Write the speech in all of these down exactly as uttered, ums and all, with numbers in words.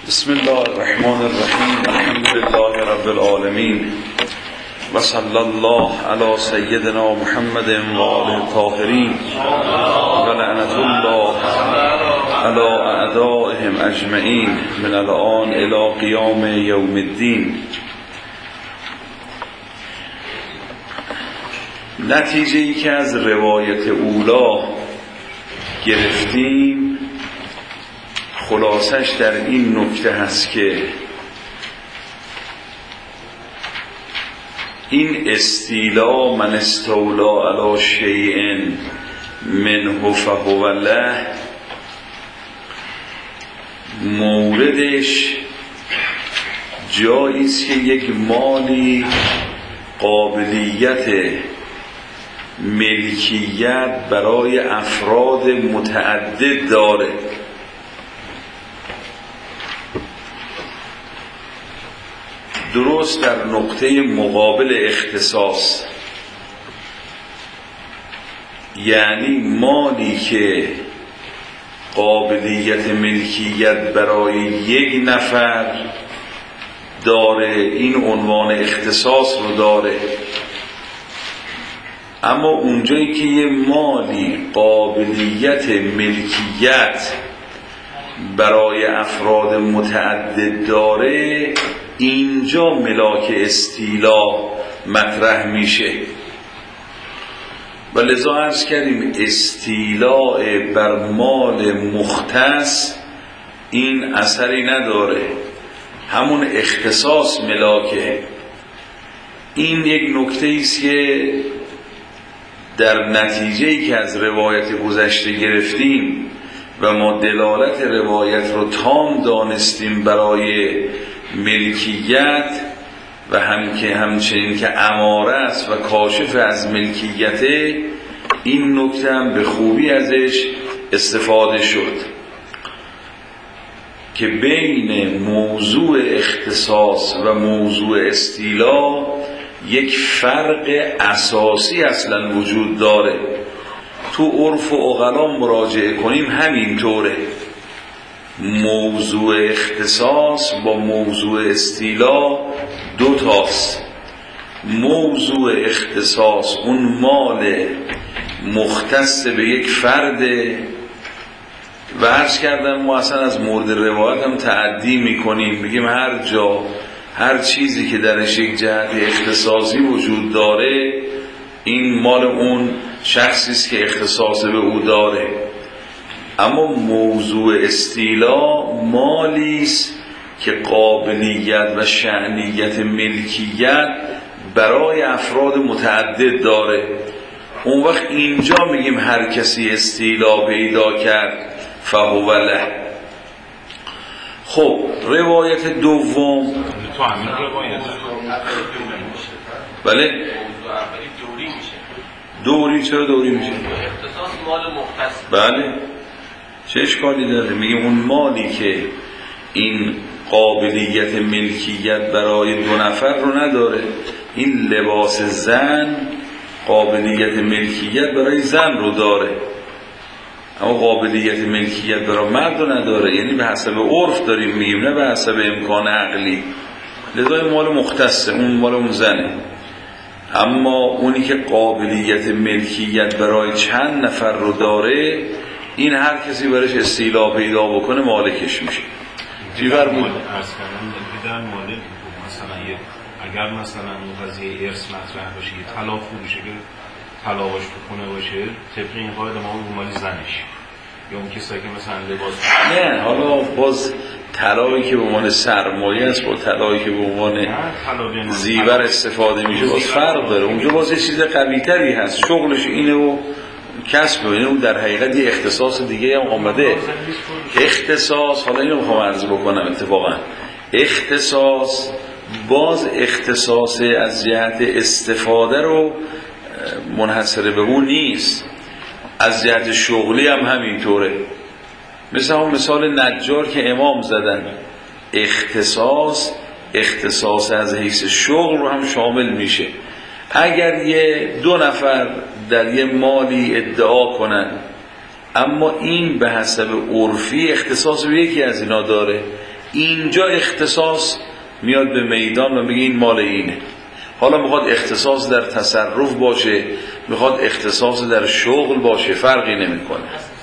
بسم الله الرحمن الرحیم. الحمد لله رب العالمین و صلی الله علی سیدنا محمد و آله الطاهرین و لعنت الله علی اعدائهم اجمعین من الآن الی قیام یوم الدین. نتیجه ای که از روایت اولا گرفتیم خلاصش در این نکته هست که این استیلا من استولا علی شیء منه فهو له موردش جایی است که یک مالی قابلیت ملکیت برای افراد متعدد داره، درست در نقطه مقابل اختصاص، یعنی مالی که قابلیت ملکیت برای یک نفر داره این عنوان اختصاص رو داره، اما اونجایی که یه مالی قابلیت ملکیت برای افراد متعدد داره اینجا ملاک استیلا مطرح میشه. و لذا عرض کردیم استیلاء بر مال مختص این اثری نداره، همون اختصاص ملاکه. این یک نکته ایست که در نتیجه‌ای که از روایت گذشته گرفتیم و ما دلالت روایت رو تام دانستیم برای ملکیت و هم که همچنین که اماره است و کاشف از ملکیته، این نکته هم به خوبی ازش استفاده شد که بین موضوع اختصاص و موضوع استیلا یک فرق اساسی اصلا وجود داره. تو عرف و عقلا مراجعه کنیم همینطوره، موضوع اختصاص با موضوع استیلا دو تاست. موضوع اختصاص اون مال مختص به یک فرده و عرض کردم ما اصلا از مورد روایت هم تعدی میکنیم، بگیم هر جا هر چیزی که درش یک جهت اختصاصی وجود داره این مال اون شخصی است که اختصاص به او داره. اما موضوع استیلا مالی است که قابلیت و شأنیت ملکیت برای افراد متعدد داره. اون وقت اینجا میگیم هر کسی استیلا پیدا کرد فهو له. خب روایت دوم تو همین روایت بله دوری میشه. دوری چرا دوری میشه؟ اختصاص مال مختص. بله چه اشکالی داره؟ میگیم اون مالی که این قابلیت ملکیت برای دو نفر رو نداره. این لباس زن قابلیت ملکیت برای زن رو داره اما قابلیت ملکیت برای مرد رو نداره، یعنی به حسب عرف داریم میگیم نه به حسب امکان عقلی. لذا این مال مختصه، اون مال اون زنه. اما اونی که قابلیت ملکیت برای چند نفر رو داره این هر کسی برش استیلا پیدا بکنه مالکش میشه. چی فرمود؟ عرض کردم در مورد مثلا یه اگر مثلا اون قضیه ارث مطرح باشه یه طلا فروشه که طلا باش بکنه باشه طبق این قاعده ما اون مال زنش یا اون کسایی که مثلا لباس نه حالا باز طلایی که به عنوان سرمایه است با طلایی که به عنوان زیور استفاده میشه باز فرق داره. اونجا باز یه چیز قوی‌تری هست، شغلش اینه و کسب اینه، اون در حقیقت یه اختصاص دیگه هم آمده. اختصاص حالا اینو میخوام عرض بکنم اتفاقا اختصاص باز اختصاص از جهت استفاده رو منحصر به اون نیست، از جهت شغلی هم همینطوره. مثل همون مثال نجار که امام زدن، اختصاص اختصاص از حیث شغل رو هم شامل میشه. اگر یه دو نفر در یه مالی ادعا کنن اما این به حسب عرفی اختصاص به یکی از اینا داره، اینجا اختصاص میاد به میدان و میگه این مال اینه. حالا میخواد اختصاص در تصرف باشه، میخواد اختصاص در شغل باشه، فرقی نمیکنه.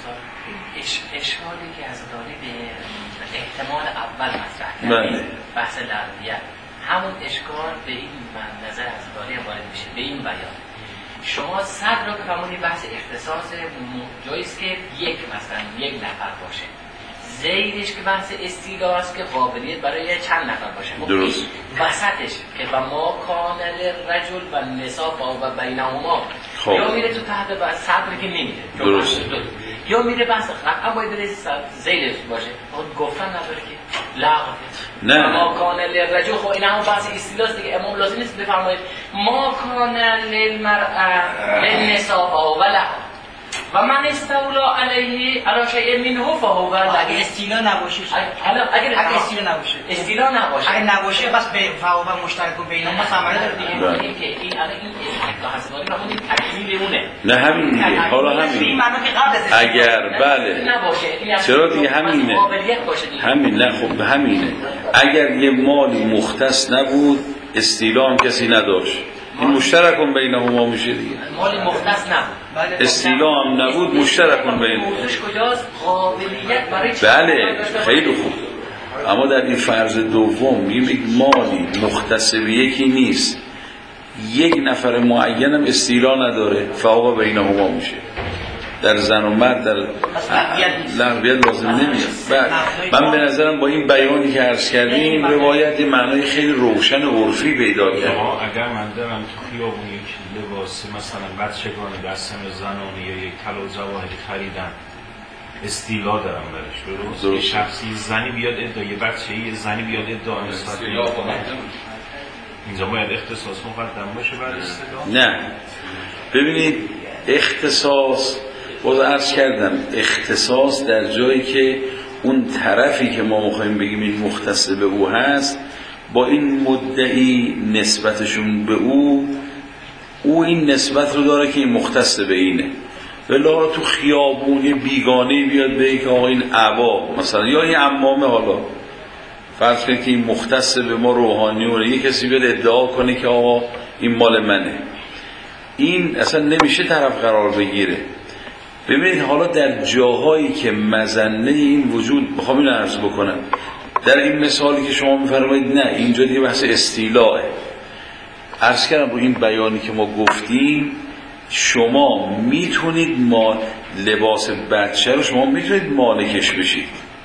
اشکالی که از داری به احتمال اول مطرح کردیم بحث لغویت، همون اشکال به این من نظر از داری وارد میشه به این بیان. شما صد رو بفرمونید بحث اختصاص جاییست که یک مثلا یک نفر باشه، زیدش که بحث استیلا است که قابلیت برای چند نفر باشه. درست. وسطش که و ما کانل رجل و نساء و بینهما خب. یا میره تو تحت بحث صدر که نمیره. درست. یا میره بحث قطعا باید بره زیدش باشه. گفتن نداره که لغو. نه. ما کانل رجل، خب این همون بحث استیلاست دیگه. امام لازم نیست بفرمایید ما کانل المرأة للنساء و لها و من استولا علیه علی شیء منه فهو لغو. اگه استیلا نباشه، حالا اگر اگه استیلا نباشه، استیلا نباشه، اگه نباشه بس به فهو مشترک بینهما ثمره داره دیگه. این که این الان این اصطلاحی رو همون تکمیل اونه. نه همین دیگه. حالا همین. اگر بله. چرا دیگه همینه. همین نه خب همینه. اگر یه مالی مختص نبود، استیلا هم کسی نداشت، این مشترکون بینهما میشه دیگه. مالی مختص نبود، استیلا هم نبود، مشترکون بینهما. قابلیت برای بله خیلی خوب. اما در این فرض دوم میگیم یک مالی مختص به یکی نیست، یک نفر معین هم استیلا نداره، فهو بینهما میشه. در زن و مرد در لغویت لازم نمیاد. من به نظرم با این بیانی که عرض کردیم روایت معنای خیلی روشن و عرفی پیدا کرد. اگر من دارم تو خیابون یک لباس مثلا بچگانه دستم زنانه یا یک طلا و جواهری خریدم، استیلا دارم برش. درست. یه شخصی زنی بیاد ادعا، یه بچه‌ای زنی بیاد ادعا نسبت به اینجا باید اختصاص مقدم باشه بر استیلا؟ نه ببینید اختصاص باز عرض کردم، اختصاص در جایی که اون طرفی که ما میخوایم بگیم این مختص به او هست با این مدعی نسبتشون به او، او این نسبت رو داره که این مختص به اینه. ولی تو خیابون یه بیگانه بیاد به که آقا این عبا مثلا یا این عمامه، حالا فرض کنید که این مختص به ما روحانیونه، یه کسی بیاد ادعا کنه که آقا این مال منه، این اصلا نمیشه طرف قرار بگیره. ببینید حالا در جاهایی که مظنه این وجود، بخوام اینو عرض بکنم، در این مثالی که شما میفرمایید نه اینجا دیگه بحث استیلاه. عرض کردم رو این بیانی که ما گفتیم شما میتونید ما لباس بچه رو شما میتونید مالکش بشید،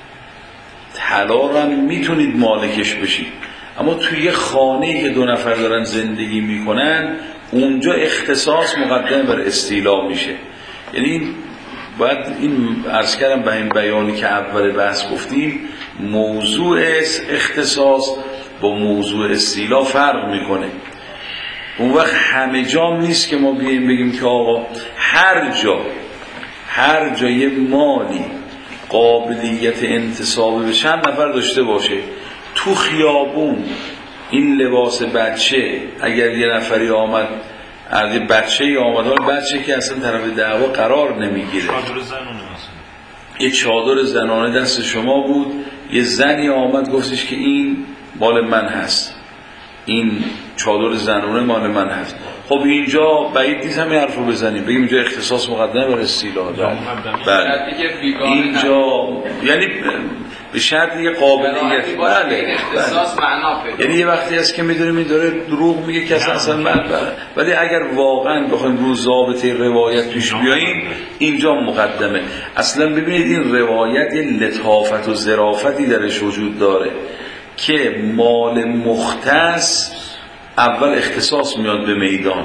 طلا رو هم میتونید مالکش بشید، اما توی یه خانه‌ای که دو نفر دارن زندگی میکنن اونجا اختصاص مقدم بر استیلا میشه. یعنی باید این عرض کردم به این بیانی که اول بحث گفتیم موضوع اختصاص با موضوع استیلا فرق میکنه. اون وقت همه جا نیست که ما بیاییم بگیم که آقا هر جا هر جا یه مالی قابلیت انتصاب به چند نفر داشته باشه، تو خیابون این لباس بچه اگر یه نفری آمد از یه بچه ای آمد، حال بچه که اصلا طرف دعوا قرار نمیگیره، چادر زنانه مثلا یه چادر زنانه دست شما بود، یه زنی آمد گفتش که این مال من هست، این چادر زنانه مال من هست، خب اینجا بعید نیست همین حرف رو بزنیم بگیم اینجا اختصاص مقدمه بر استیلا. بله اینجا یعنی به شرط یه قابلیت، بله اختصاص معنا پیدا، یعنی یه وقتی هست که میدونیم این داره دروغ میگه که اصلا من، ولی اگر واقعا بخوایم رو ضابطه روایت پیش بیاییم اینجا مقدمه. اصلا ببینید این روایت یه لطافت و ظرافتی درش وجود داره که مال مختص اول اختصاص میاد به میدان،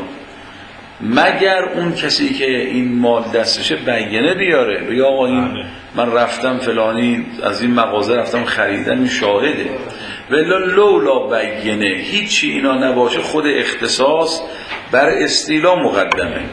مگر اون کسی که این مال دستشه بیانه بیاره بگه آقا این من رفتم فلانی از این مغازه رفتم خریدم، این شاهده. ولی لولا بیانه هیچی اینا نباشه خود اختصاص بر استیلا مقدمه.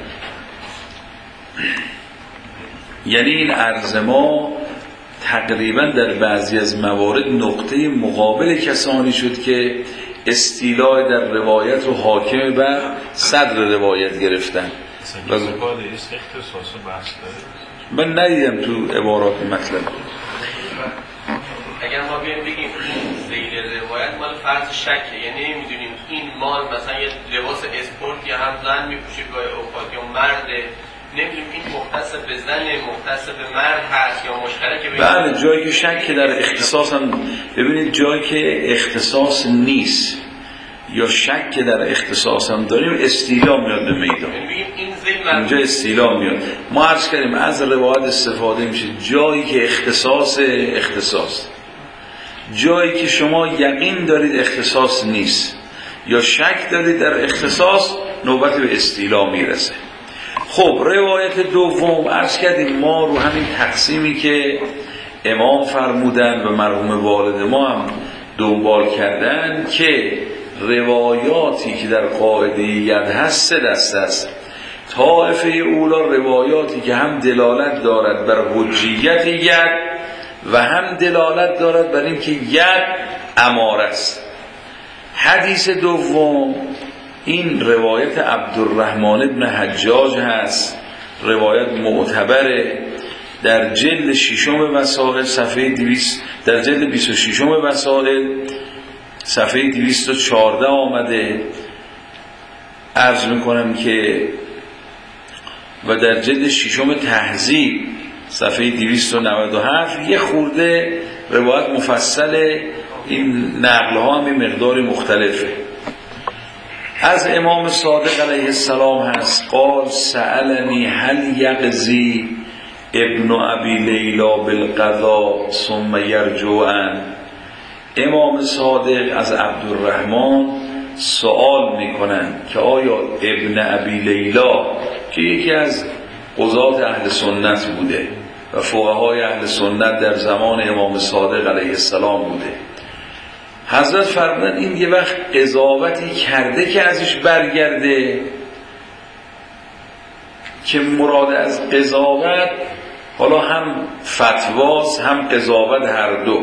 یعنی این عرض ما تقریبا در بعضی از موارد نقطه مقابل کسانی شد که استیلاء در روایت رو حاکم بر صدر روایت گرفتن. من ندیدم تو عبارات مطلب. اگر ما بیایم بگیم فرض شکه، یعنی نمیدونیم این مال مثلا یه لباس اسپورت یا هم زن میپوشه گاهی اوقات یا مرده، نمیدونیم این مختص به زن مختص به مرد هست یا مشترکه بین. بله، جایی که شک در اختصاص هم ببینید، جایی که اختصاص نیست یا شک در اختصاص هم داریم استیلا میاد به میدان، اینجا استیلا میاد. ما عرض کردیم از روایت استفاده میشه جایی که اختصاص اختصاص، جایی که شما یقین دارید اختصاص نیست یا شک دارید در اختصاص، نوبت به استیلا میرسه. خب روایت دوم عرض کردیم ما رو همین تقسیمی که امام فرمودن و مرحوم والد ما هم دنبال کردن که روایاتی که در قاعده ید هست سه دسته است. طائفه اولا روایاتی که هم دلالت دارد بر حجیت ید و هم دلالت دارد بر اینکه ید اماره است. حدیث دوم این روایت عبدالرحمن ابن حجاج هست، روایت معتبره، در جلد ششم وسائل صفحه دویست، در جلد بیست و ششم وسائل صفحه دویست و چهارده آمده. عرض میکنم که و در جلد ششم تهذیب صفحه دویست و نود و هفت یه خورده روایت مفصل، این نقل ها هم مقدار مختلفه. از امام صادق علیه السلام هست قال سألنی هل یقضی ابن ابی لیلا بالقضاء ثم یرجعن. امام صادق از عبدالرحمن سوال میکنن که آیا ابن ابی لیلا که یکی از قضات اهل سنت بوده و فقهای اهل سنت در زمان امام صادق علیه السلام بوده، حضرت فرمودن این یه وقت قضاوتی کرده که ازش برگرده، که مراد از قضاوت حالا هم فتواست هم قضاوت هر دو.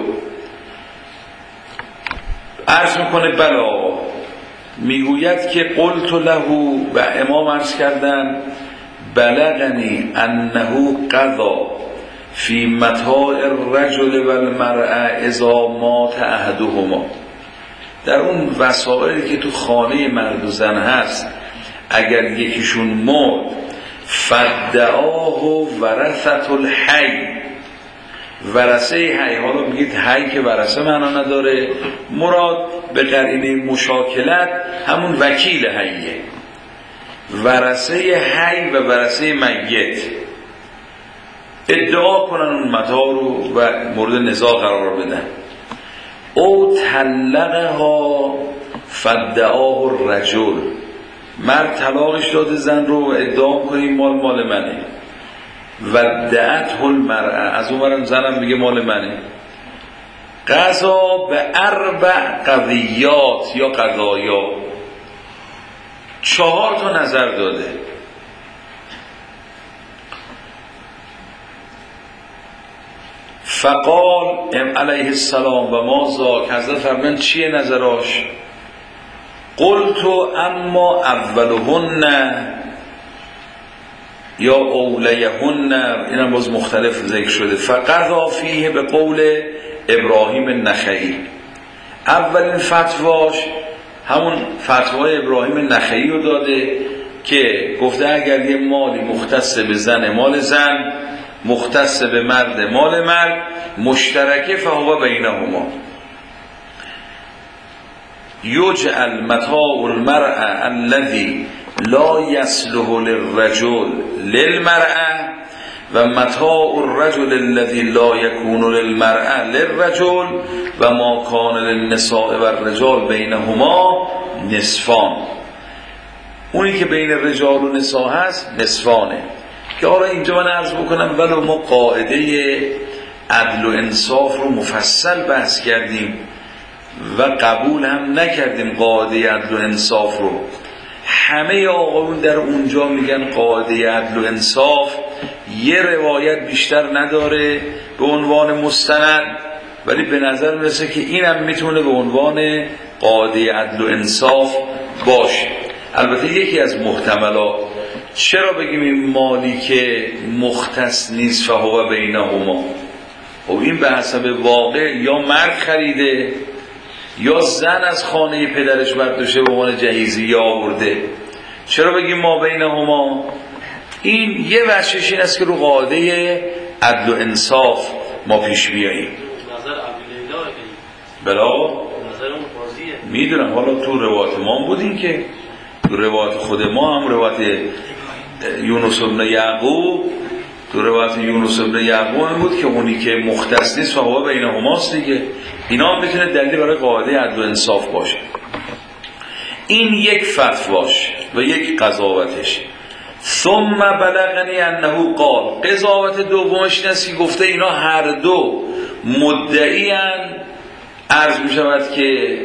عرض میکنه بلا، میگوید که قلت له و امام عرض کردن بلغنی انه قضا فی متاع الرجل و المرأة اذا مات احدهما. در اون وسائلی که تو خانه مرد و زن هست اگر یکیشون مرد فدعاه ورثة الحی، ورثه حی، حالا میگید حی که ورثه معنا نداره، مراد به قرینه مشاکلت همون وکیل حیه، ورثه حی و ورثه میت ادعا کنن اون متاع رو و مورد نزاع قرار بدن. او طلقها فدعاه الرجل، مرد طلاقش داده زن رو و ادعا کنه مال مال منه، و دعته المرأة، از اون ورم زنم میگه مال منه. قضا به اربع قضیات یا قضایا، چهار تا نظر داده. فقال ام علیه السلام و ما ذاک، حضرت فرمودن چیه نظراش؟ قلت اما اولهن یا اولیهن، اینم باز مختلف ذکر شده. فقضا فیه به قول ابراهیم النخعی، اولین فتواش همون فتوای ابراهیم نخعی رو داده که گفته اگر یه مالی مختص به زن مال زن، مختص به مرد مال مرد، مشترکه فهو بینهما، یجعل متاع المرأة الذي لا يصلح للرجل للمرأة و متاع الرجل الذي لا يكون للمرأة للرجل و ما كان للنساء و الرجال بینهما نصفان. اونی که بین رجال و نساء هست نصفانه. که آره اینجا من عرض بکنم ولو ما قاعده عدل و انصاف رو مفصل بحث کردیم و قبول هم نکردیم قاعده عدل و انصاف رو، همه آقایون در اونجا میگن قاعده عدل و انصاف یه روایت بیشتر نداره به عنوان مستند، ولی به نظر میرسه که اینم میتونه به عنوان قاعده عدل و انصاف باشه. البته یکی از محتملات چرا بگیم این مالی که مختص نیست فهو بینهما، و این به حسب واقع یا مرد خریده یا زن از خانه پدرش برداشته به عنوان جهیزیه آورده. چرا بگیم ما بینهما؟ این یه وجهش این است که رو قاعده عدل و انصاف ما پیش بیاییم. نظر ابولیلا بلا نظر اون قاضیه میدونم. حالا تو روایت ما بودیم که تو روایت خود ما هم روایت یونس بن یعقوب تو روایت یونس بن یعقوب هم بود که اونی که مختص نیست فهو بینهماست دیگه. اینا هم میتونه دلیل برای قاعده عدل و انصاف باشه. این یک فتواش و یک قضاوتش. ثم بلغنی انه قال، قضاوت دومش این است که گفته اینا هر دو مدعیان. عرض می شود که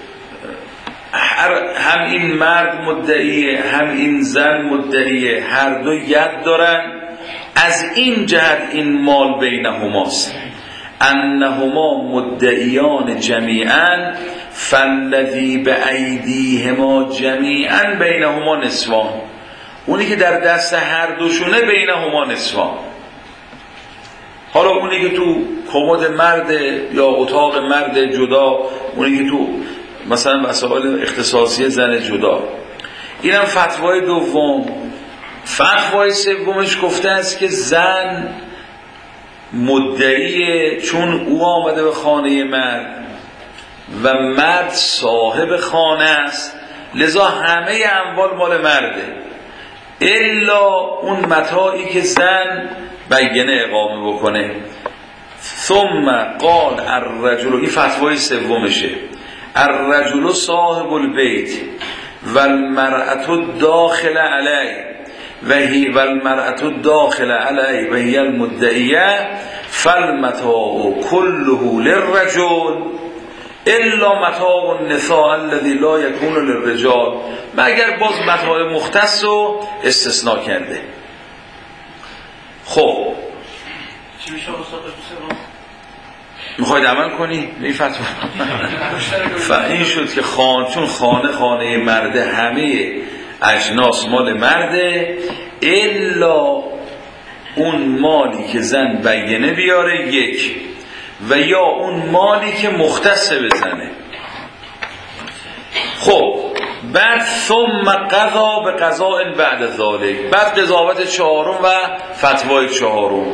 هم این مرد مدعیه هم این زن مدعیه، هر دو ید دارن. از این جهت این مال بینهماست. انهما مدعیان جمیعا فالذی بایدیهما جمیعا بینهما نصفان. اونی که در دست هر دوشونه بینهما نصفان. حالا اونی که تو کمد مرد یا اتاق مرد جدا، اونی که تو مثلا مسائل اختصاصی زن جدا. اینم فتوای دوم. فتوای سومش گفته است که زن مدعیه چون او آمده به خانه مرد و مرد صاحب خانه است، لذا همه اموال مال مرده الا اون متاعی که زن بیانه اقامه بکنه. ثم قال الرجل، این فتوای سومشه، الرجل صاحب البیت و المرأة داخل علی و هی و المرأة داخل علی و هی المدعیه فالمتاع كله للرجل الا متاع النساء الذي لا يكون للرجال، مگر باز متاع مختص رو استثناء کرده. خب چی میشه استاد بسیار؟ میخواید عمل کنی؟ این فتوا فاین شد که خان چون خانه خانه مرده، همه اجناس مال مرده الا اون مالی که زن بیانه بیاره یک، و یا اون مالی که مختص بزنه. خب بعد ثم قضا به قضاء بعد ذالک، بعد قضاوت چهارم و فتوای چهارم.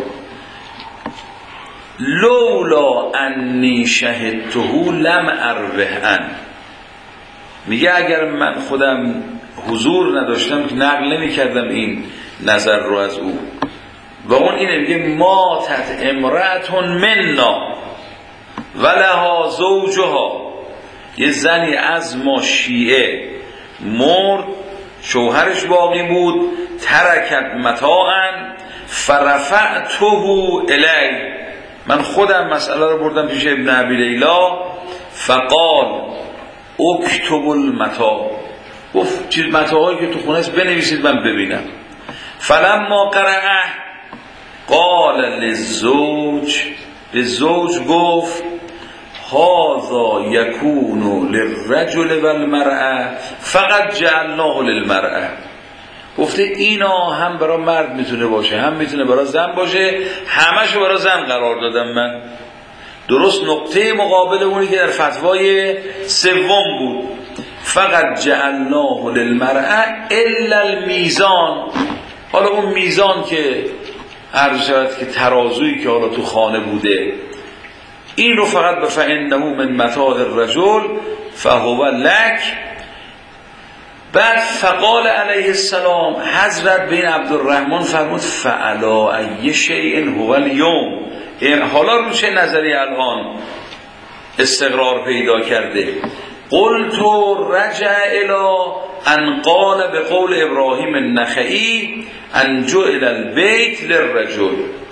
لولا انی شهدته لم اروه ان، میگه اگر من خودم حضور نداشتم که نقل نمی کردم این نظر رو از او. و اون اینه، میگه ماتت امرأتون منا ولها زوجها، یه زنی از ما شیعه مرد، شوهرش باقی بود، ترکت متاعا فرفعته الی، من خودم مسئله رو بردم پیش ابن ابی لیلا، فقال اکتب المتاع، گفت چیز متاعی که تو خونه است بنویسید من ببینم. فلما قرأه قال للزوج، به زوج گفت هذا یکون للرجل والمرأة فقط جعلناه للمرأة، گفته اینا هم برای مرد میتونه باشه هم میتونه برای زن باشه، همشو برای زن قرار دادم من. درست نقطه مقابل اونی که در فتوای سوم بود، فقط جعلناه للمرأة الا المیزان. حالا اون میزان که عرض شد که ترازویی که حالا تو خانه بوده، این رو فقط به فإنه من متاع الرجل فهو لک. بعد فقال علیه السلام، حضرت بن عبدالرحمن فرمود فعلا ای شیء هو اليوم، حالا رو چه نظری الان استقرار پیدا کرده. قلت رجع الى ان قال به قول ابراهیم النخعی ان جعل البیت للرجل.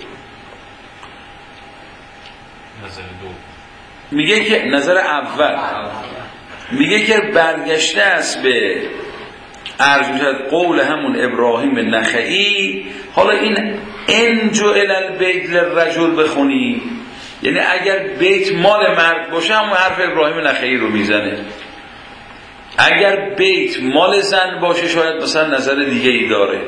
نظر دو میگه که نظر اول میگه که برگشته است به عرض میشد قول همون ابراهیم نخعی. حالا این ان جعل البیت للرجل بخونی، یعنی اگر بیت مال مرد باشه همون حرف ابراهیم نخعی رو میزنه، اگر بیت مال زن باشه شاید مثلا نظر دیگه ای داره.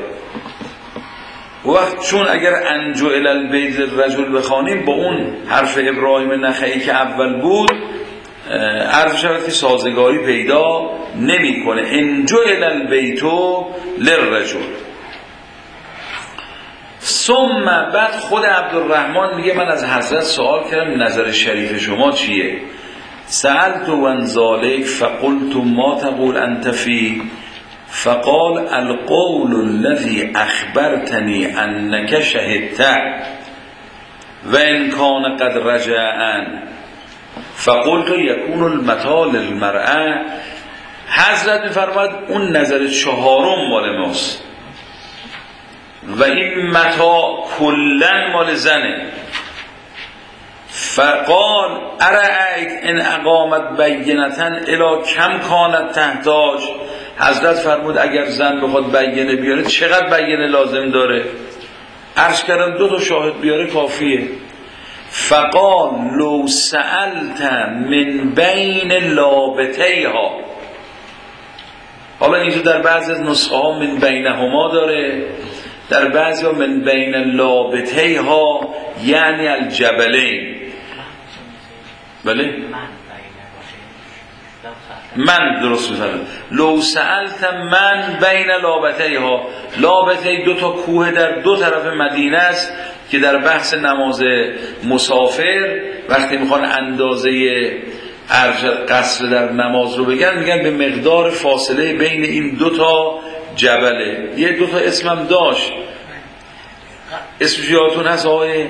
وقت چون اگر ان جعل البیت للرجل بخونیم با اون حرف ابراهیم نخعی که اول بود عرض شود که سازگاری پیدا نمیکنه. ان جعل البیت للرجل. ثم بعد خود عبدالرحمن میگه من از حضرت سوال کردم نظر شریف شما چیه؟ سألت عن ذلك فقلت ما تقول انت فی؟ فقال القول الذي اخبرتني انك شهدت وان كان قد رجعا فقلت يكون المتاع للمرأة. حضرت میفرماد اون نظر چهارم مال ماست و این متاع کلن مال زنه. فقال ارأیت ان اقامت بینتا الی کم کانت تحتاج. حضرت فرمود اگر زن بخواد بینه بیاره چقدر بینه لازم داره؟ عرض کردم دو تا شاهد بیاره کافیه. فقال لو سألت من بین لابتیها. حالا اینجا در بعضی از نسخه ها من بینهما داره، در بعضی ها من بین لابتیها یعنی الجبلین. بله من درست می‌فرمایید. لو سألت من بین لابتیها. لابتی دو تا کوه در دو طرف مدینه است که در بحث نماز مسافر وقتی میخوان اندازه ارج قصر در نماز رو بگن میگن به مقدار فاصله بین این دو تا جبله. یه دو تا اسمم داشت، اسمش یادتون هست آقای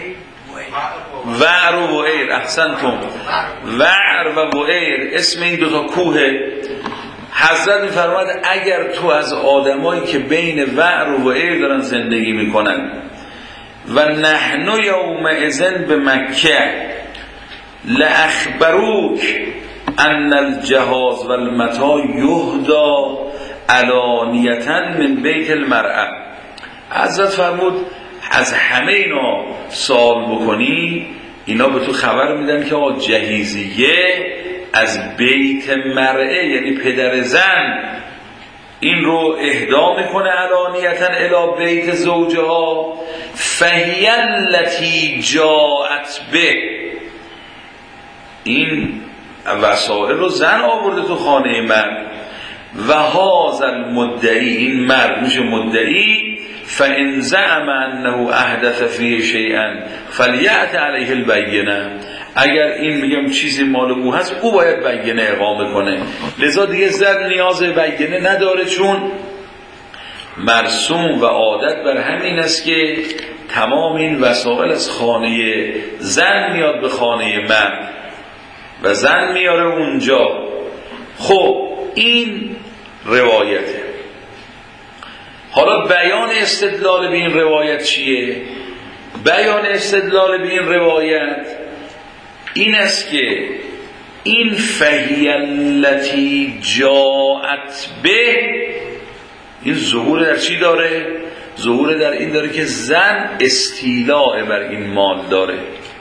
وعر و وعیر؟ احسنتم. وعر و وعیر اسم این دو تا کوه. حضرت میفرماد اگر تو از آدمایی که بین وعر و وعیر دارن زندگی میکنن و نحن یومئذ به مکه لاخبروک ان الجهاز و المتاع یهدا علانیتا من بیت المرأة. حضرت فرمود از همه اینا سوال بکنی اینا به تو خبر میدن که آقا جهیزیه از بیت مرأه یعنی پدر زن این رو اهدا میکنه علانیتا الی بیت زوجها. فهی التی جاءت به. این وسائل رو زن آورده تو خانه مرد. و هذا المدعی، این مرد میشه مدعی. فان زعم انه احدث فیه شیئا فلیأت علیه البینه. اگر این میگم چیزی مال او هست او باید بینه اقامه کنه. لذا دیگه زن نیاز بینه نداره چون مرسوم و عادت بر همین است که تمام این وسائل از خانه زن میاد به خانه مرد و زن میاره اونجا. خب این روایته. حالا بیان استدلال به این روایت چیه؟ بیان استدلال به این روایت این است که این فهی التی جاءت به این ظهور در چی داره؟ ظهور در این داره که زن استیلاء بر این مال داره،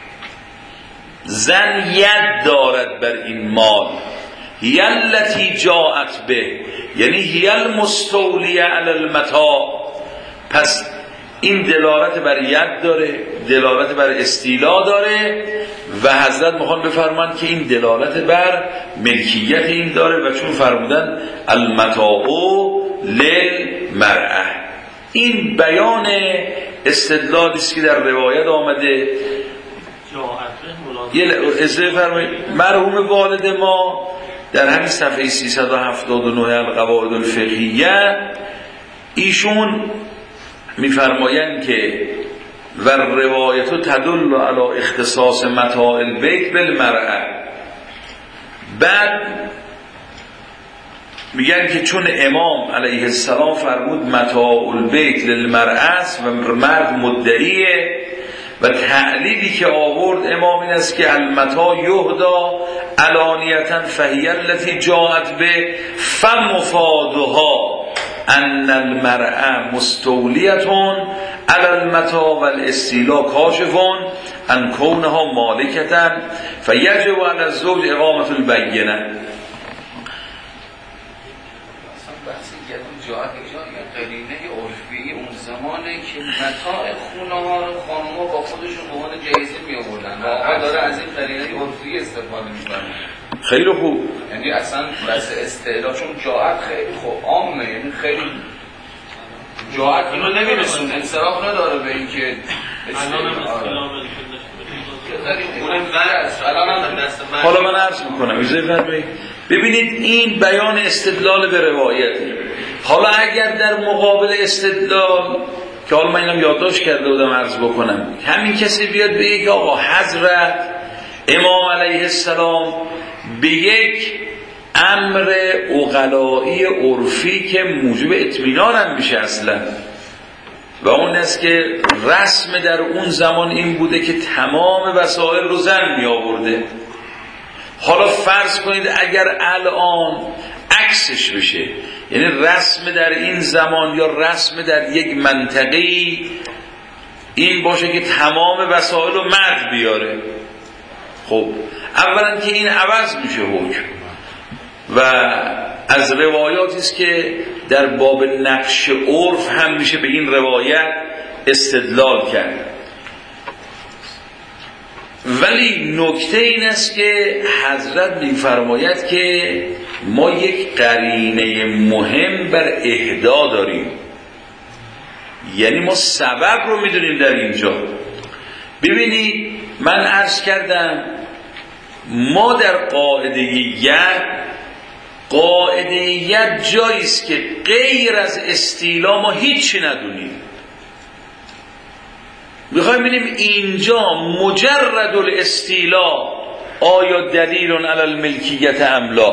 زن ید دارد بر این مال. هی التی جاءت به یعنی هی المستولیه علی المتاع. پس این دلالت بر ید داره، دلالت بر استیلا داره و حضرت میخوان بفرمان که این دلالت بر ملکیت این داره و چون فرمودن المتاع للمرأه. این بیان استدلالی است که در روایت آمده. یه اجازه فرمایید مرحوم والد ما در همین صفحه سیصد و هفتاد و نه القواعد الفقهیه ایشون میفرمایند که و روایت تدل علی اختصاص متاع البیت بالمرأه. بعد میگن که چون امام علیه السلام فرمود متاع البیت للمرأه است و مرد مدعیه و تعلیلی که آورد امام این است که المتاع یهدا علانیتا فهی التی جاءت به فمفادها ان المرأه مستولیتون علی المتاع و الاستیلا کاشفون ان کونها مالکتا فیجب علی الزوج اقامت البینه. جاعت یا قرینه عرفی اون زمانه که متاع خونه ها رو خانوما با خودشون به عنوان جایزه می آوردن. واقعا داره از این قرینه عرفی استفاده می‌کنه. خیلی خوب. یعنی اصلا بس استعلا چون جاعت خیلی خوب عامه، یعنی خیلی جاعت اینو نمیرسون، انصراف نداره به این که حالا من عرض میکنم اجازه فرمایید. ببینید این بیان استدلال به روایته. حالا اگر در مقابل استدلال که حالا من اینم یادداشت کرده بودم عرض بکنم، همین کسی بیاد به یک آقا حضرت امام علیه السلام به یک امر عقلایی عرفی که موجب اطمینان هم میشه اصلا، و اون است که رسم در اون زمان این بوده که تمام وسایل رو زن می آورده. حالا فرض کنید اگر الان عکسش بشه، یعنی رسم در این زمان یا رسم در یک منطقه‌ای این باشه که تمام وسایل رو مرد بیاره، خب اولا که این عوض میشه حکم، و از روایاتی است که در باب نقش عرف هم میشه به این روایت استدلال کرد. ولی نکته این است که حضرت می‌فرماید که ما یک قرینه مهم بر اهدا داریم، یعنی ما سبب رو میدونیم در اینجا. ببینید من عرض کردم ما در قاعده ید قاعده ید جایی است که غیر از استیلا ما هیچی ندونیم. میخوایم ببینیم اینجا مجرد الاستیلا آیا دلیل علی الملکیت ام لا.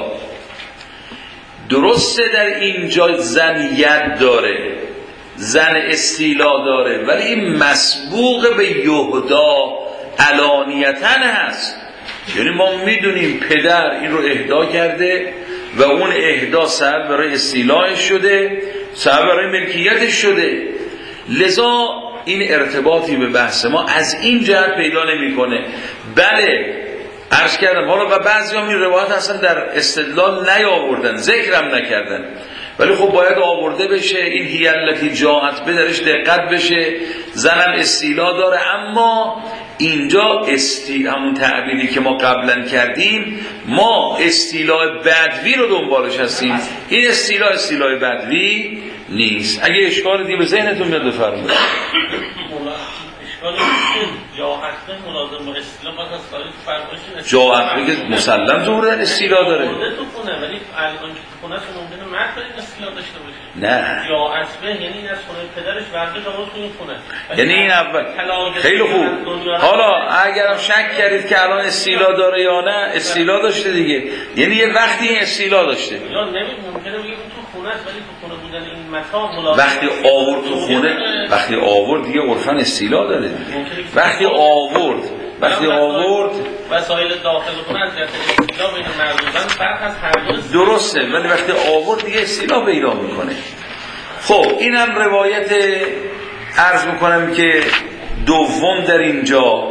درسته در اینجا زن ید داره، زن استیلا داره، ولی این مسبوق به یهدا علانیتاً هست. یعنی ما میدونیم پدر این رو اهدا کرده و اون اهدا سبب برای استیلاش شده، سبب برای ملکیتش شده، لذا این ارتباطی به بحث ما از این جهت پیدا نمیکنه. بله عرض کردم حالا و بعضی هم این روایت اصلا در استدلال نیاوردن، ذکرم نکردن، ولی خب باید آورده بشه. این هی التی جاءت به درش دقت بشه، زنم استیلا داره، اما اینجا استی همون تعبیری که ما قبلا کردیم، ما استیلا بدوی رو دنبالش هستیم، این استیلا استیلا بدوی نیست. اگه اشکال دیگه به ذهنتون میاد بفرمایید. اشکالی که جا حقه ملازم با استیلا باید از خارج فرمایش جا حقه که مسلم ظهور در استیلا داره، مورده تو خونه، ولی الان که تو خونه شما ممکنه مرد دارید استیلا داشته باشه. نه جا حقه یعنی این از خونه پدرش ورده آورد تو این خونه، یعنی این اول. خیلی خوب. حالا اگرم شک کردید که الان استیلا داره یا نه، استیلا داشته دیگه، یعنی یه وقتی این استیلا داشته. یا نمید ممکنه بگیم تو خونه است، ولی تو خونه بودن این متا ملازم وقتی آورد تو خونه، وقتی آورد دیگه عرفاً استیلا داره. وقتی آورد وقتی آورد وسایل داخل خونه از جهت استیلا بین مرد و زن فرق از هر دو درسته، ولی وقتی آورد دیگه استیلا پیدا میکنه. خب اینم روایت عرض میکنم که دوم در اینجا.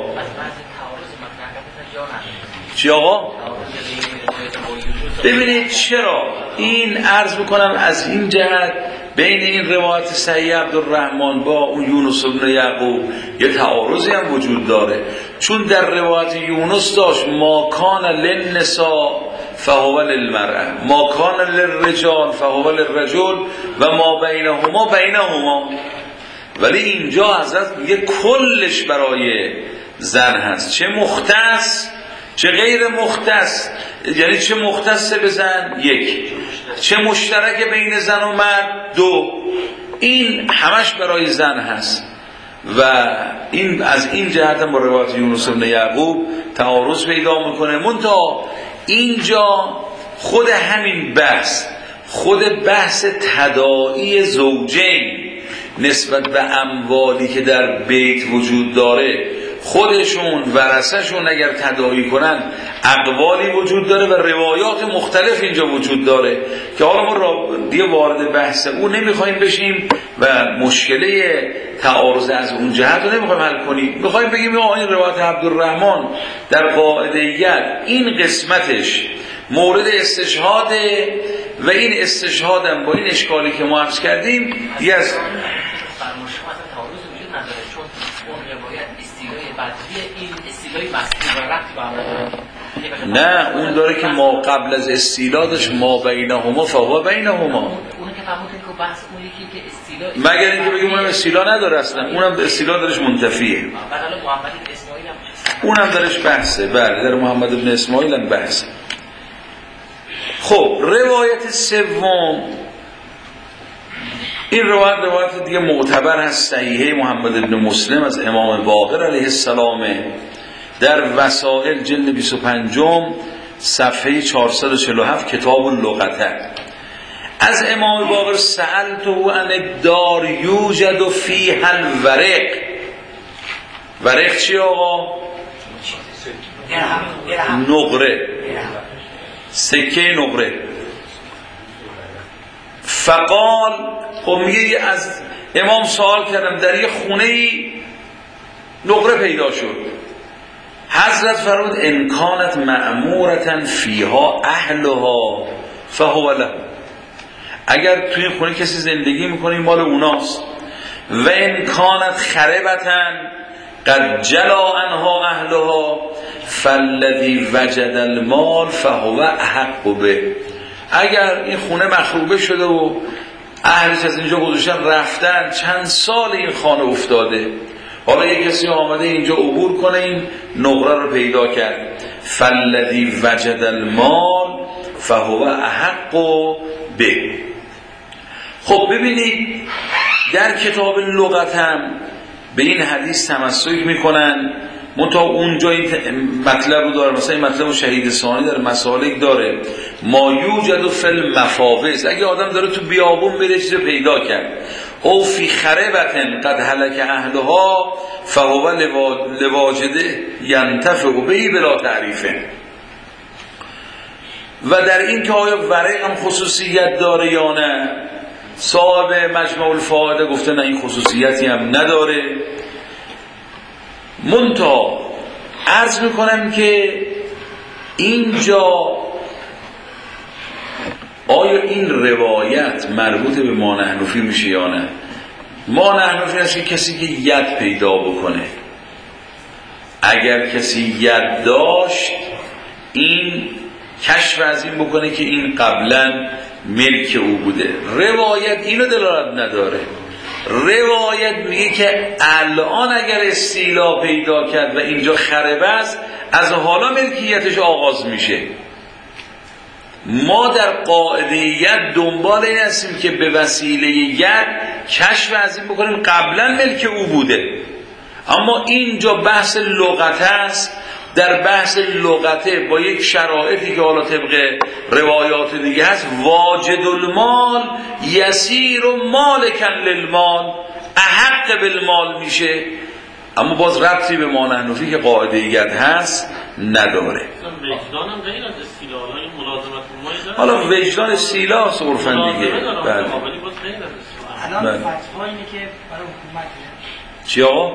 چی آقا؟ ببینید چرا این عرض میکنم از این جهت بین این روایت صحیح عبدالرحمن با اون یونس بن یعقوب یه تعارضی هم وجود داره، چون در روایت یونس داشت ما کان للنساء فهو للمرأة، ما کان للرجال فهو للرجل و ما بینهما بینهما، ولی اینجا حضرت میگه کلش برای زن هست، چه مختص چه غیر مختص. یعنی چه مختص به زن یک، چه مشترک بین زن و مرد دو، این همش برای زن هست. و این از این جهت با روایت یونس بن یعقوب تعارض پیدا میکنه. منتها اینجا خود همین بحث، خود بحث تداعی زوجین نسبت به اموالی که در بیت وجود داره، خودشون ورثه‌شون اگر تداعی کنن اقوالی وجود داره و روایات مختلف اینجا وجود داره که حالا ما را دیگه وارد بحث اون نمیخوایم بشیم و مشکله تعارض از اون جهت رو نمیخوایم حل کنیم. میخوایم بگیم این روایت عبدالرحمن در قاعده‌یت این قسمتش مورد استشهاد و این استشهادم با این اشکالی که ما عرض کردیم دیگه از بدوی این استیلای مسئول و رفتی با هم نه اون داره که ما قبل از استیلا داشت ما بینهما فهو بینهما. اونو که فرمودین که بحث اون یکی که استیلا مگر اینکه بگیم اونم استیلا نداره اصلا، اونم استیلا درش منتفیه. بعد حالا محمد بن اسماعیل هم اونم درش بحثه. بله در محمد بن اسماعیل هم بحثه. خب روایت سوم، این روایت روایت دیگه معتبر هست، صحیحه محمد بن مسلم از امام باقر علیه السلام در وسائل جلد بیست و پنج صفحه چهارصد و چهل و هفت کتاب اللغته. از امام باقر سألته عن الدار یوجد فیها الورق. ورق چی آقا؟ نقره، سکه نقره. فقال، خب میگه از امام سوال کردم در یه خونه ای نقره پیدا شد. حضرت فرمود ان کانت معمورة فیها اهلها فهو له. اگر توی خونه کسی زندگی میکنه مال اوناست. و ان کانت خربة قد جلا عنها اهلها فالذی وجد المال فهو احق به. اگر این خونه مخروبه شده و اهلش از اینجا گذاشتن رفتن، چند سال این خانه افتاده، حالا یک کسی آمده اینجا عبور کنه این نقره رو پیدا کرد، فالذی وجد المال فهو احق به. خب ببینید در کتاب لغت هم به این حدیث تمسک میکنن، منتها اونجا این مطلب رو داره، مثلا این مطلب رو شهید ثانی در مسالک داره، ما یوجد فی المفاوز. اگه آدم داره تو بیابون بره چیز پیدا کرد، او فی خربتن قد هلک اهلها فهو لواجده ینتفع بهی بلا تعریفه. و در این که آیا ورق هم خصوصیت داره یا نه، صاحب مجمع الفائده گفته نه این خصوصیتی هم نداره. منتها عرض میکنم که اینجا آیا این روایت مربوط به ما نحنفی میشه یا نه؟ ما نحنفی هست که کسی که ید پیدا بکنه، اگر کسی ید داشت این کشف از این بکنه که این قبلا ملک او بوده. روایت اینو دلالت نداره. روایت میگه که الان اگر استیلا پیدا کرد و اینجا خربه است، از حالا ملکیتش آغاز میشه. ما در قاعده ید دنبال این هستیم که به وسیله ید کشف از این بکنیم قبلا ملک او بوده. اما اینجا بحث لغت است. در بحث لغته با یک شرایطی که حالا طبق روایات دیگه هست، واجد المال یسیر و مالکن للمال، احق بالمال میشه. اما باز ربطی به ما نحنفی که قاعده ید هست نداره. وجدان هم غیر از استیلا، ملازمت حالا وجدان استیلا صرفن دیگه. بله. الان فتوا اینه که برای حکومت چی آقا؟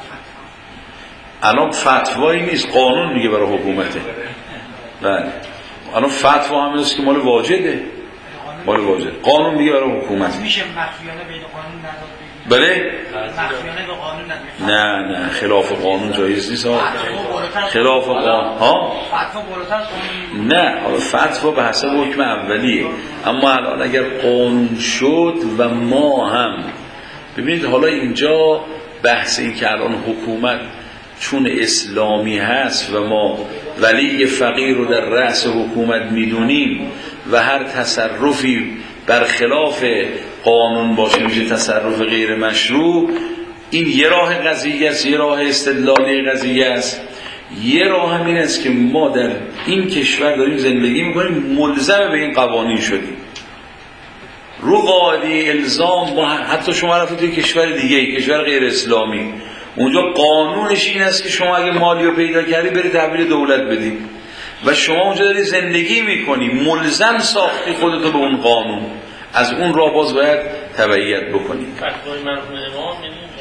الان فتوایی نیست، قانون میگه برای حکومته. بله. الان فتوا هم نیست که مال واجده. مال واجد. قانون میگه برای حکومت. میشه مخفیانه بین قانون نداد. بله؟ مخفیانه به قانون نداد. نه نه خلاف قانون جایز نیست ها. خلاف قانون ها؟ فتوا بالاتر از قانون. نه، حالا فتوا به حسب حکم اولیه. اما الان اگر قانون شد و ما هم ببینید، حالا اینجا بحث این که الان حکومت چون اسلامی هست و ما ولی فقیر رو در رأس حکومت میدونیم و هر تصرفی برخلاف قانون باشه میشه تصرف غیر مشروع، این یه راه قضیه است، یه راه استدلالی قضیه است. یه راه هم این است که ما در این کشور داریم زندگی میکنیم، ملزم به این قوانین شدیم، رو قاعده الزام. با حتی شما رفتید توی کشور دیگه، کشور غیر اسلامی، اونجا قانونش این است که شما اگه مالی رو پیدا کردی بری تحویل دولت بدی و شما اونجا داری زندگی میکنی، ملزم ساختی خودتو به اون قانون، از اون راه باز باید تبعیت بکنی. فتوای مرحوم امام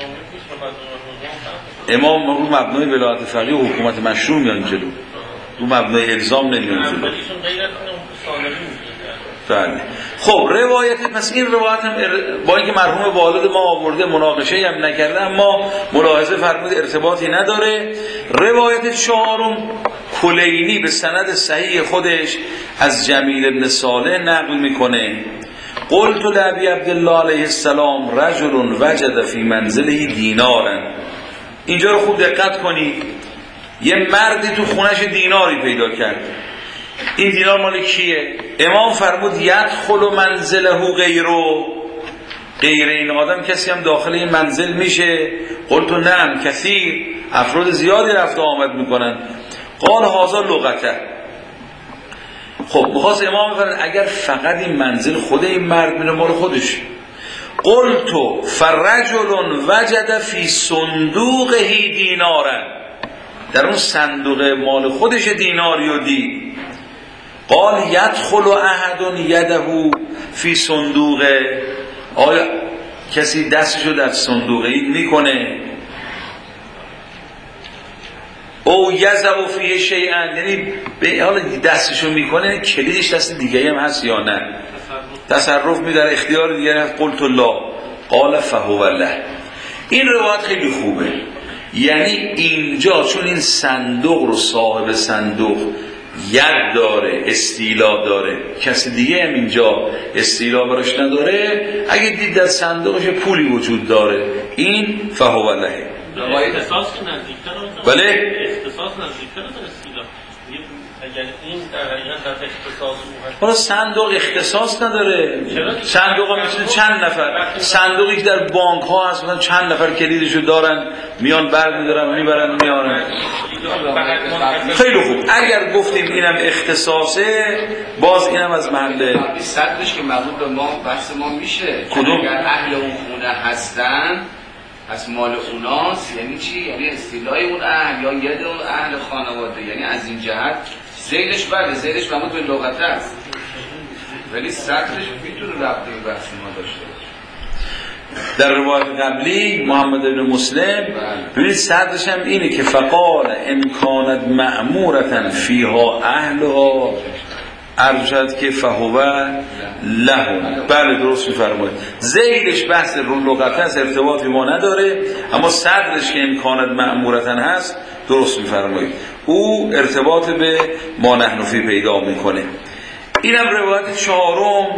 یعنی امام رو مبنای ولایت فقیه و حکومت مشروع میان جلو، رو مبنای الزام نمیان جلو. بله. خب روایت، پس این روایت هم با اینکه مرحوم والد ما آورده مناقشه هم نکرده، اما ملاحظه فرمود ارتباطی نداره. روایت چهارم کلینی به سند صحیح خودش از جمیل بن صالح نقل میکنه قلت لابی عبدالله علیه السلام رجل وجد فی منزله دینارا. اینجا رو خوب دقت کنید، یه مردی تو خونش دیناری پیدا کرد. این دینار مال کیه؟ امام فرمود یدخل منزله غیره، غیر این آدم کسی هم داخل این منزل میشه؟ قلت نعم کثیر، افراد زیادی رفت و آمد میکنن. قال هذا لغته. خب میخواست امام بفرماید اگر فقط این منزل خود این مرد میره مال خودش. قلت فرجل وجد فی صندوقه دینارا، در اون صندوق مال خودش دیناری و دید. قال یدخل احد یده فی صندوقه، آیا کسی دستشو در صندوق این میکنه؟ او یزعو فیه شیئا، یعنی به حال دستشو میکنه کلیدش دست دیگه هم هست یا نه؟ تصرف می در اختیار دیگه هست. قلت الله قال فهو له. این روایت خیلی خوبه، یعنی اینجا چون این صندوق رو صاحب صندوق ید داره، استیلا داره، کسی دیگه هم اینجا استیلا براش نداره، اگه دید در صندوقش پولی وجود داره این فهو له. اختصاص نزدیکتر، بله اختصاص نزدیکتر استیلا. اگر این در حقیقت در اختصاص حالا صندوق اختصاص نداره، صندوق هم مثل چند نفر، صندوقی که در بانک ها هست مثلا چند نفر کلیدشو دارن میان بر میدارن میبرن میارن. خیلی خوب، اگر گفتیم اینم اختصاصه باز اینم از محل صدرش که مربوط به ما بحث ما میشه. کدوم؟ اگر اهل اون خونه هستن از مال اوناست، یعنی چی؟ یعنی استیلای اون اهل یا ید اون اهل خانواده، یعنی از این جهت زیلش بله، زیلش مربوط به لغت است، ولی صدرش میتونه ربطی به بحث ما داشته باشه. در روایت قبلی محمد بن مسلم ببینید صدرش هم اینه که فقال ان کانت مأمورة فیها اهلها ارجد که فهو لهم. بله درست میفرمایید، زیلش بحث رو لغت هست، ارتباطی ما نداره، اما صدرش که امکانت مأمورتن هست درست میفرمایید، او ارتباط به ما نحن فی پیدا میکنه. اینم روایت چهارم.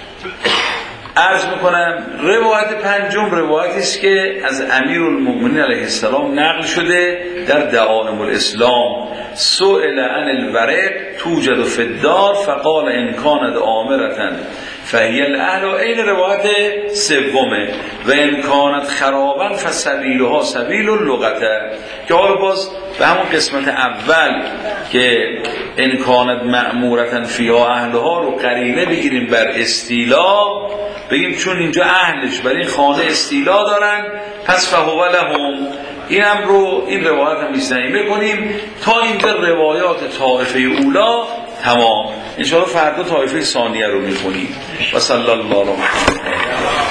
عرض میکنم روایت پنجم روایتی است که از امیرالمؤمنین علیه السلام نقل شده در دعائم الاسلام. سئل عن الورق توجد فی الدار فقال ان کانت آمرة فهی الاهل. این روایت سومه و ان کانت خرابا فسبیلها سبیل اللغته، که حالا باز به همون قسمت اول که ان کانت مأمورة فیها اهلها رو قرینه بگیریم بر استیلا، بگیم چون اینجا اهلش برای این خانه استیلا دارن پس فهو لهم. اینم رو این روایت هم می‌سنیم بکنیم تا اینجا روایات طائفه اولا تمام. انشاءالله فردا طائفه ثانیه رو می‌خونیم. و صلی الله علیه و سلم.